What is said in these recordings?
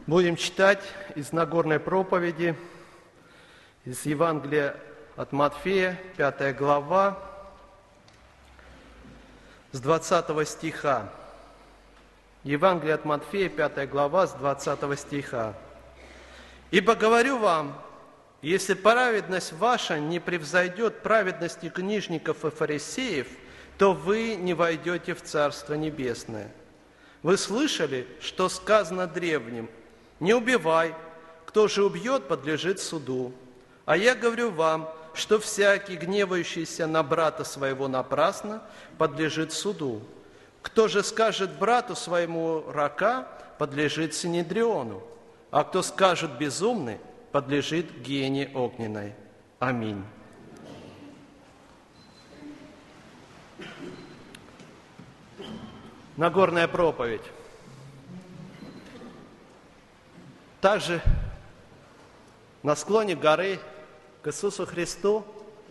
Будем читать из Нагорной проповеди, из Евангелия от Матфея, 5 глава, с 20 стиха. Евангелие от Матфея, 5 глава, с 20 стиха. «Ибо говорю вам, если праведность ваша не превзойдет праведности книжников и фарисеев, то вы не войдете в Царство Небесное. Вы слышали, что сказано древним: не убивай, кто же убьет, подлежит суду. А я говорю вам, что всякий, гневающийся на брата своего напрасно, подлежит суду. Кто же скажет брату своему рака, подлежит синедриону, а кто скажет безумный, подлежит гиене огненной. Аминь». Нагорная проповедь. Также на склоне горы к Иисусу Христу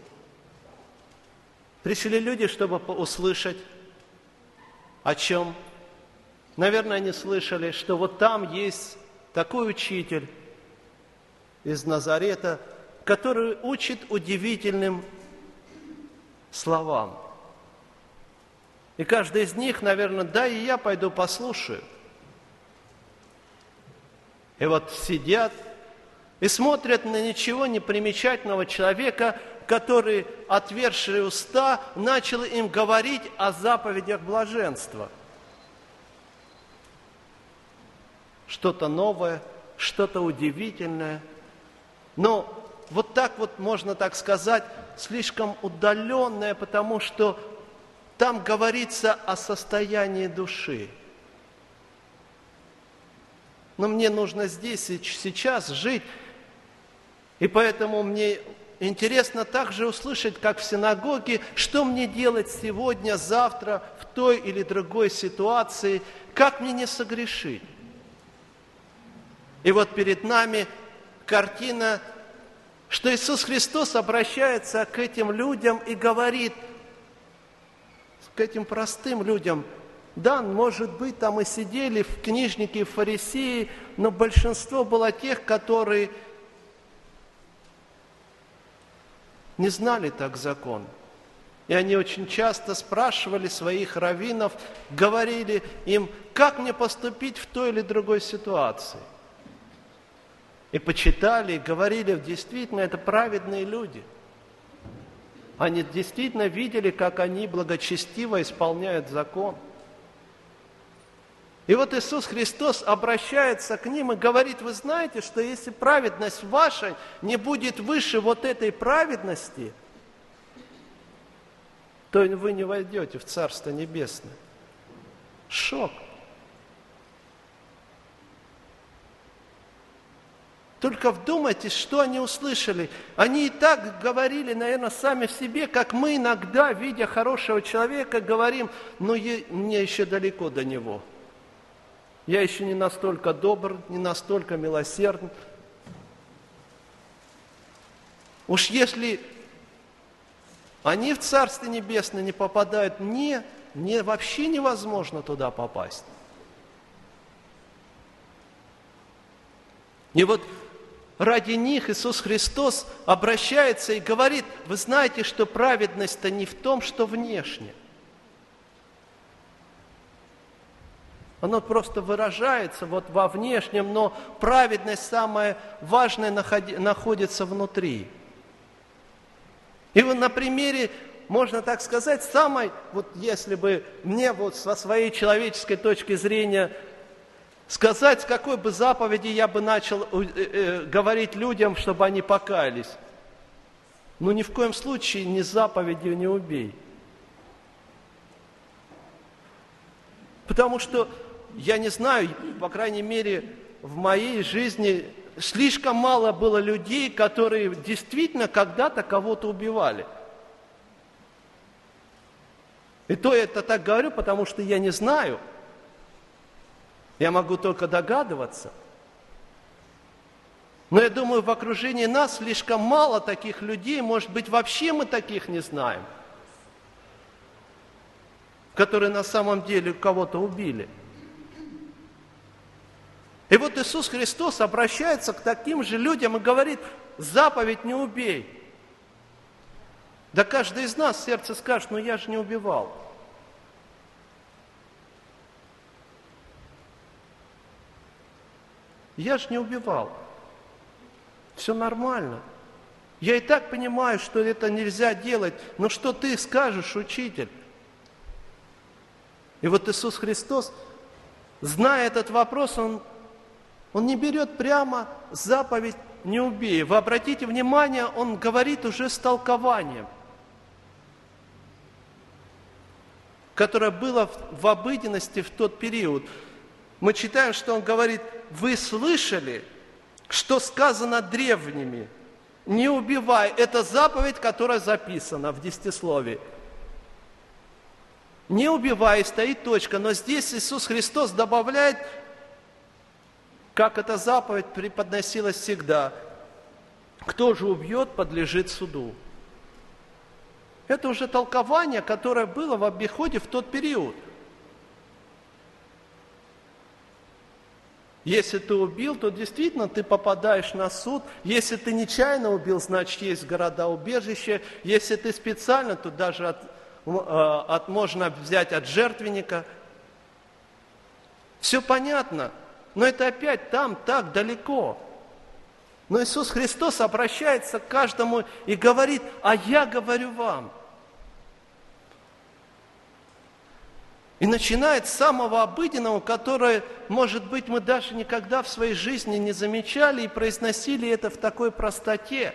пришли люди, чтобы услышать, о чем. Наверное, они слышали, что вот там есть такой учитель из Назарета, который учит удивительным словам. И каждый из них, наверное, да, и я пойду послушаю. И вот сидят и смотрят на ничего не примечательного человека, который, отвершие уста, начал им говорить о заповедях блаженства. Что-то новое, что-то удивительное. Но вот так вот, можно так сказать, слишком удаленное, потому что там говорится о состоянии души. Но мне нужно здесь и сейчас жить, и поэтому мне интересно также услышать, как в синагоге, что мне делать сегодня, завтра, в той или другой ситуации, как мне не согрешить. И вот перед нами картина, что Иисус Христос обращается к этим людям и говорит, к этим простым людям: да, может быть, там и сидели в книжники, в фарисеи, но большинство было тех, которые не знали так закон. И они очень часто спрашивали своих раввинов, говорили им, как мне поступить в той или другой ситуации. И почитали, и говорили, действительно, это праведные люди. Они действительно видели, как они благочестиво исполняют закон. И вот Иисус Христос обращается к ним и говорит: вы знаете, что если праведность ваша не будет выше вот этой праведности, то вы не войдете в Царство Небесное. Шок. Только вдумайтесь, что они услышали. Они и так говорили, наверное, сами в себе, как мы иногда, видя хорошего человека, говорим: ну, мне еще далеко до него. Я еще не настолько добр, не настолько милосерден. Уж если они в Царствие Небесное не попадают, мне вообще невозможно туда попасть. И вот ради них Иисус Христос обращается и говорит: вы знаете, что праведность-то не в том, что внешне. Оно просто выражается вот во внешнем, но праведность самая важная находится внутри. И вот на примере, можно так сказать, самой, вот если бы мне вот со своей человеческой точки зрения сказать, с какой бы заповеди я бы начал говорить людям, чтобы они покаялись. Ну, ни в коем случае не заповедью «не убей». Потому что, я не знаю, по крайней мере, в моей жизни слишком мало было людей, которые действительно когда-то кого-то убивали. И то я это так говорю, потому что я не знаю. Я могу только догадываться. Но я думаю, в окружении нас слишком мало таких людей, может быть, вообще мы таких не знаем, которые на самом деле кого-то убили. И вот Иисус Христос обращается к таким же людям и говорит: заповедь не убей. Да каждый из нас в сердце скажет: ну я же не убивал. Я же не убивал. Все нормально. Я и так понимаю, что это нельзя делать, но что ты скажешь, учитель? И вот Иисус Христос, зная этот вопрос, Он не берет прямо заповедь «не убей». Вы обратите внимание, Он говорит уже с толкованием, которое было в обыденности в тот период. Мы читаем, что Он говорит: вы слышали, что сказано древними, не убивай. Это заповедь, которая записана в десятисловии. Не убивай, стоит точка. Но здесь Иисус Христос добавляет, как эта заповедь преподносилась всегда: кто же убьет, подлежит суду. Это уже толкование, которое было в обиходе в тот период. Если ты убил, то действительно ты попадаешь на суд. Если ты нечаянно убил, значит есть города-убежища. Если ты специально, то даже можно взять от жертвенника. Все понятно, но это опять там, так далеко. Но Иисус Христос обращается к каждому и говорит: а я говорю вам. И начинает с самого обыденного, которое, может быть, мы даже никогда в своей жизни не замечали и произносили это в такой простоте.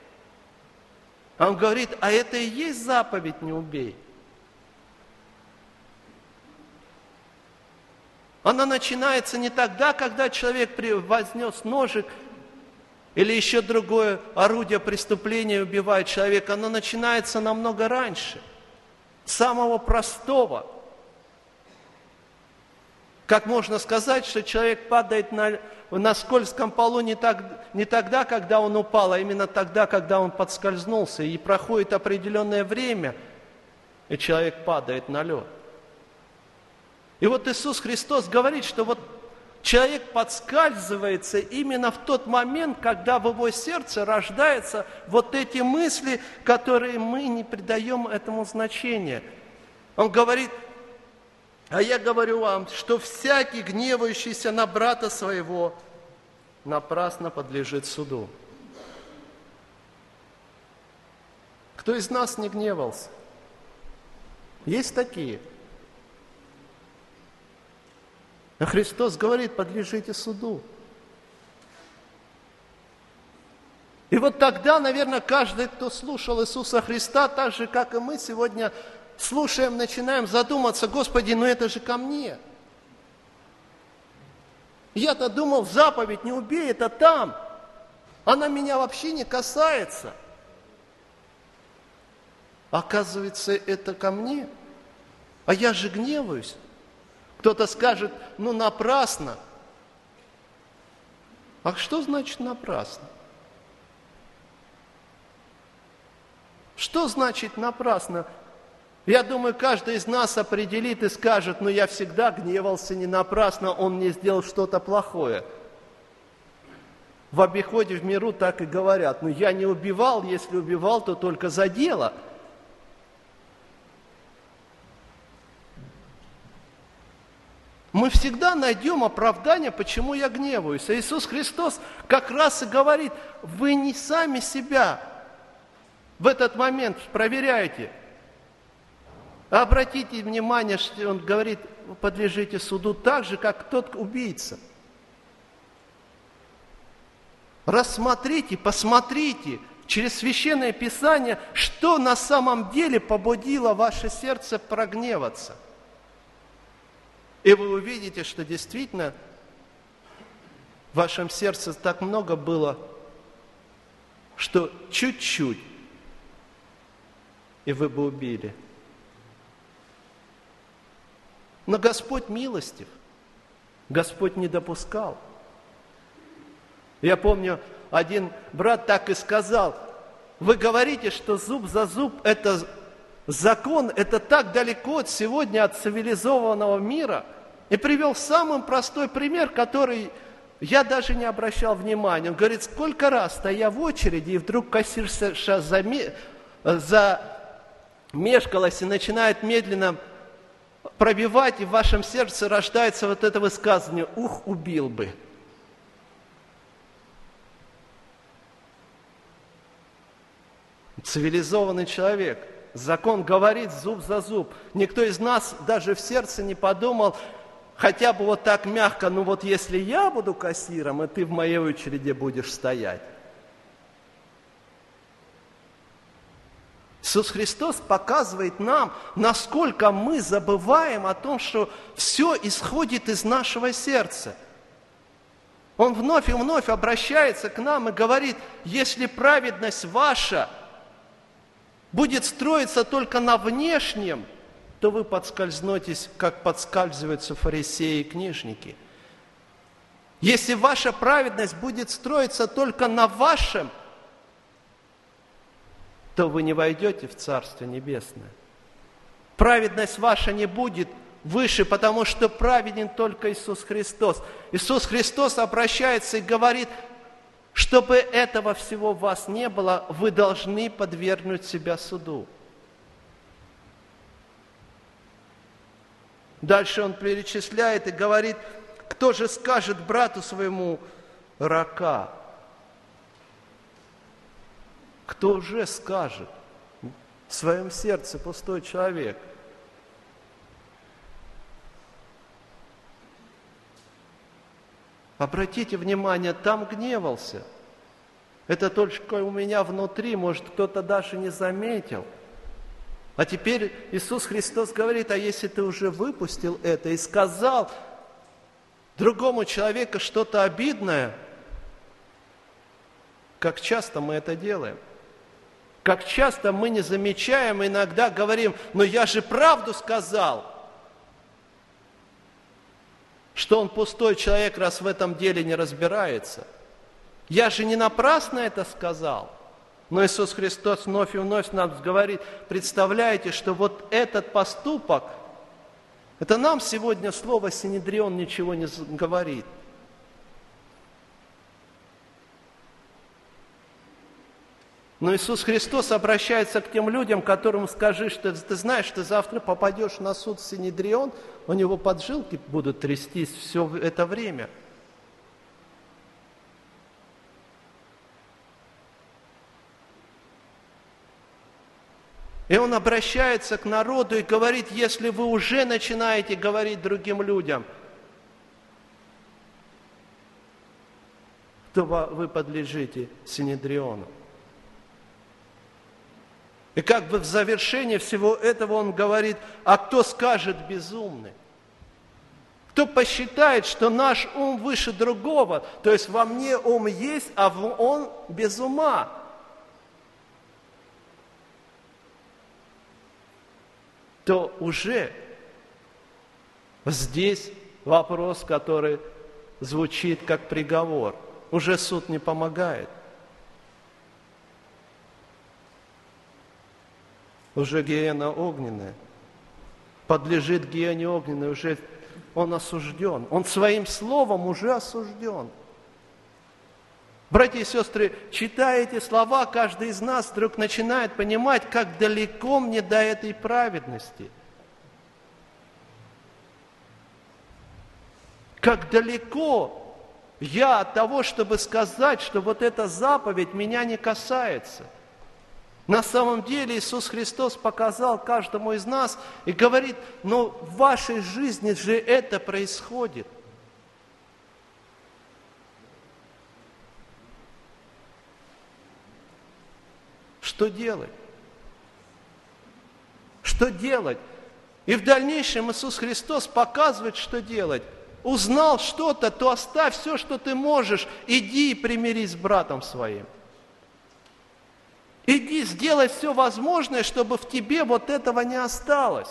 А Он говорит: а это и есть заповедь «не убей». Она начинается не тогда, когда человек вознес ножик или еще другое орудие преступления убивает человека. Она начинается намного раньше, самого простого. Как можно сказать, что человек падает на скользком полу не тогда, когда он упал, а именно тогда, когда он подскользнулся, и проходит определенное время, и человек падает на лед. И вот Иисус Христос говорит, что вот человек подскальзывается именно в тот момент, когда в его сердце рождаются вот эти мысли, которые мы не придаем этому значения. Он говорит: а я говорю вам, что всякий, гневающийся на брата своего, напрасно подлежит суду. Кто из нас не гневался? Есть такие. А Христос говорит: подлежите суду. И вот тогда, наверное, каждый, кто слушал Иисуса Христа, так же, как и мы сегодня слушаем, начинаем задуматься: Господи, ну это же ко мне. Я-то думал, заповедь «не убей» — это там. Она меня вообще не касается. Оказывается, это ко мне. А я же гневаюсь. Кто-то скажет: ну напрасно. А что значит напрасно? Что значит напрасно? Я думаю, каждый из нас определит и скажет: ну я всегда гневался не напрасно, он мне сделал что-то плохое. В обиходе в миру так и говорят: ну я не убивал, если убивал, то только за дело. Мы всегда найдем оправдание, почему я гневаюсь. А Иисус Христос как раз и говорит: вы не сами себя в этот момент проверяете. Обратите внимание, что Он говорит: вы подлежите суду так же, как тот убийца. Рассмотрите, посмотрите через Священное Писание, что на самом деле побудило ваше сердце прогневаться. И вы увидите, что действительно в вашем сердце так много было, что чуть-чуть, и вы бы убили. Но Господь милостив, Господь не допускал. Я помню, один брат так и сказал: вы говорите, что зуб за зуб – это закон, это так далеко сегодня от цивилизованного мира. И привел самый простой пример, который я даже не обращал внимания. Он говорит, сколько раз, стоя в очереди, и вдруг кассирша замешкалась и начинает медленно пробивать, и в вашем сердце рождается вот это высказывание: «Ух, убил бы». Цивилизованный человек. Закон говорит зуб за зуб. Никто из нас даже в сердце не подумал, хотя бы вот так мягко: ну вот если я буду кассиром, и ты в моей очереди будешь стоять. Иисус Христос показывает нам, насколько мы забываем о том, что все исходит из нашего сердца. Он вновь и вновь обращается к нам и говорит: если праведность ваша будет строиться только на внешнем, то вы подскользнетесь, как подскальзываются фарисеи и книжники. Если ваша праведность будет строиться только на вашем, то вы не войдете в Царство Небесное. Праведность ваша не будет выше, потому что праведен только Иисус Христос. Иисус Христос обращается и говорит: чтобы этого всего в вас не было, вы должны подвергнуть себя суду. Дальше он перечисляет и говорит: кто же скажет брату своему: рака? Кто уже скажет? В своем сердце пустой человек. Обратите внимание, там гневался. Это только у меня внутри, может, кто-то даже не заметил. А теперь Иисус Христос говорит: а если ты уже выпустил это и сказал другому человеку что-то обидное, как часто мы это делаем? Как часто мы не замечаем, иногда говорим: но я же правду сказал. Что он пустой человек, раз в этом деле не разбирается. Я же не напрасно это сказал. Но Иисус Христос вновь и вновь нам говорит: представляете, что вот этот поступок, это нам сегодня слово «синедрион» ничего не говорит. Но Иисус Христос обращается к тем людям, которым скажи, что ты знаешь, ты завтра попадешь на суд в Синедрион, у него поджилки будут трястись все это время. И он обращается к народу и говорит: если вы уже начинаете говорить другим людям, то вы подлежите Синедриону. И как бы в завершении всего этого он говорит: а кто скажет безумный? Кто посчитает, что наш ум выше другого, то есть во мне ум есть, а он без ума? То уже здесь вопрос, который звучит как приговор. Уже суд не помогает. Уже гиена огненная. Подлежит гиене огненной, уже он осужден. Он своим словом уже осужден. Братья и сестры, читая эти слова, каждый из нас вдруг начинает понимать, как далеко мне до этой праведности. Как далеко я от того, чтобы сказать, что вот эта заповедь меня не касается. На самом деле Иисус Христос показал каждому из нас и говорит: но в вашей жизни же это происходит. Что делать? Что делать? И в дальнейшем Иисус Христос показывает, что делать. Узнал что-то, то оставь все, что ты можешь, иди и примирись с братом своим. Иди, сделай все возможное, чтобы в тебе вот этого не осталось.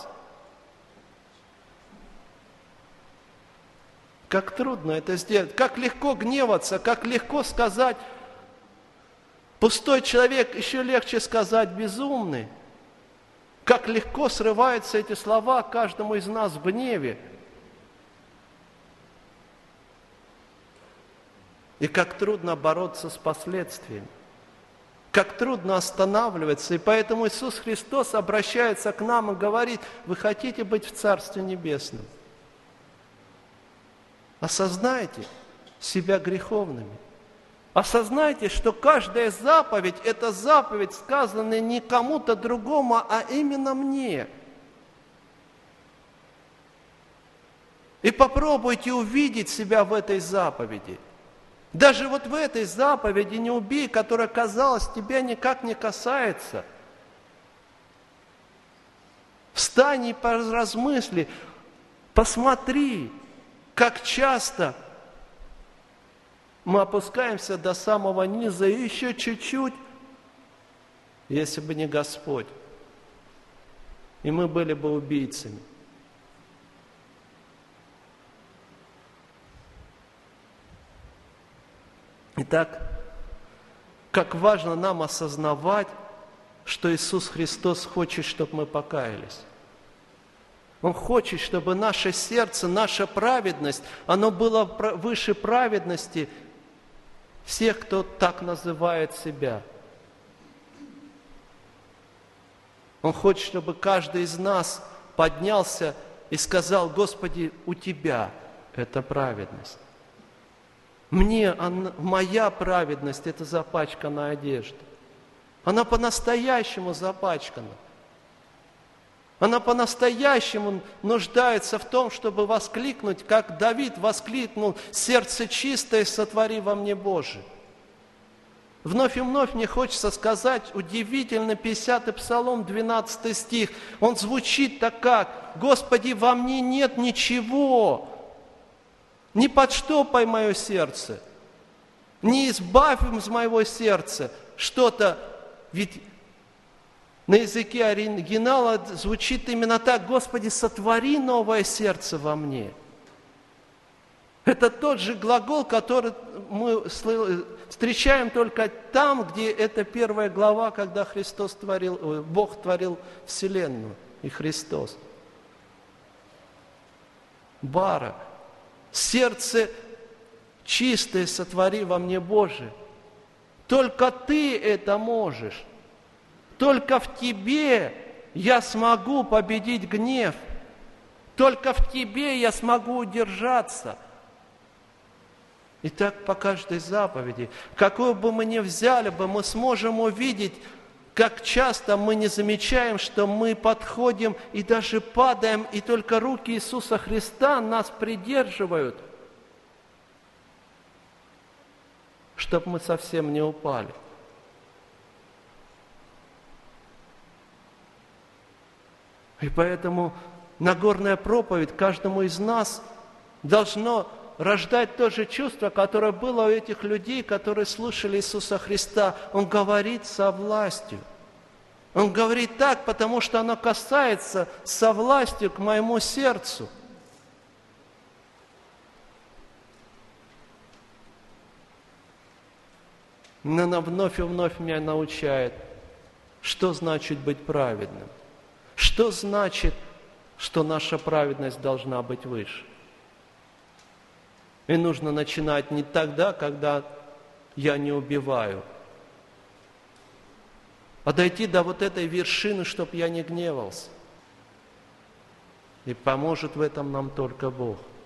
Как трудно это сделать, как легко гневаться, как легко сказать: пустой человек, еще легче сказать безумный. Как легко срываются эти слова каждому из нас в гневе. И как трудно бороться с последствиями. Как трудно останавливаться. И поэтому Иисус Христос обращается к нам и говорит: вы хотите быть в Царстве Небесном? Осознайте себя греховными. Осознайте, что каждая заповедь – это заповедь, сказанная не кому-то другому, а именно мне. И попробуйте увидеть себя в этой заповеди. Даже вот в этой заповеди «не убей», которая, казалось, тебя никак не касается. Встань и поразмысли, посмотри, как часто мы опускаемся до самого низа, и еще чуть-чуть, если бы не Господь, и мы были бы убийцами. Итак, как важно нам осознавать, что Иисус Христос хочет, чтобы мы покаялись. Он хочет, чтобы наше сердце, наша праведность, оно было выше праведности всех, кто так называет себя. Он хочет, чтобы каждый из нас поднялся и сказал: Господи, у Тебя это праведность. Моя праведность – это запачканная одежда. Она по-настоящему запачкана. Она по-настоящему нуждается в том, чтобы воскликнуть, как Давид воскликнул: «Сердце чистое сотвори во мне, Боже». Вновь и вновь мне хочется сказать удивительно 50-й Псалом, 12 стих. Он звучит так как: «Господи, во мне нет ничего, не подштопай мое сердце, не избавь из моего сердца что-то». Ведь на языке оригинала звучит именно так: «Господи, сотвори новое сердце во мне». Это тот же глагол, который мы встречаем только там, где это первая глава, когда Бог творил Вселенную и Христос. Бара. Сердце чистое сотвори во мне, Боже. Только Ты это можешь. Только в Тебе я смогу победить гнев. Только в Тебе я смогу удержаться. И так по каждой заповеди, какую бы мы ни взяли бы, мы сможем увидеть, как часто мы не замечаем, что мы подходим и даже падаем, и только руки Иисуса Христа нас придерживают, чтобы мы совсем не упали. И поэтому Нагорная проповедь каждому из нас должно рождать то же чувство, которое было у этих людей, которые слушали Иисуса Христа. Он говорит со властью. Он говорит так, потому что оно касается со властью к моему сердцу. Но она вновь и вновь меня научает, что значит быть праведным. Что значит, что наша праведность должна быть выше. И нужно начинать не тогда, когда я не убиваю, а дойти до вот этой вершины, чтобы я не гневался. И поможет в этом нам только Бог.